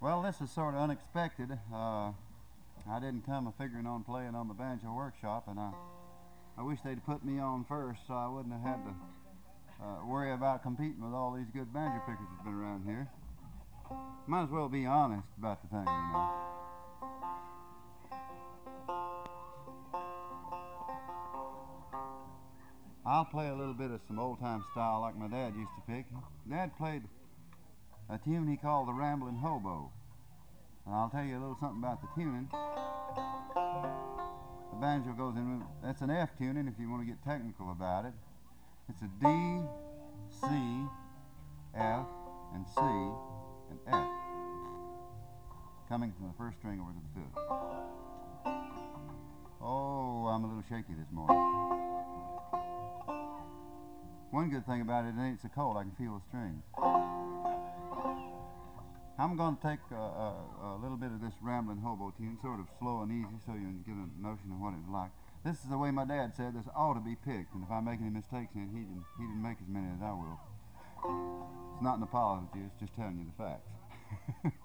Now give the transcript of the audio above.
Well, this is sort of unexpected. I didn't come figuring on playing on the banjo workshop, and I wish they'd put me on first so I wouldn't have had to worry about competing with all these good banjo pickers that's been around here. Might as well be honest about the thing, you know. I'll play a little bit of some old-time style like my dad used to pick. Dad played a tune he called the Ramblin' Hobo. And I'll tell you a little something about the tuning. The banjo goes in, that's an F tuning if you want to get technical about it. It's a D, C, F, and C, and F. Coming from the first string over to the fifth. Oh, I'm a little shaky this morning. One good thing about it ain't so cold, I can feel the strings. I'm going to take a little bit of this Ramblin' Hobo tune, sort of slow and easy, so you can get a notion of what it's like. This is the way my dad said this ought to be picked, and if I make any mistakes in it, he didn't make as many as I will. It's not an apology, it's just telling you the facts.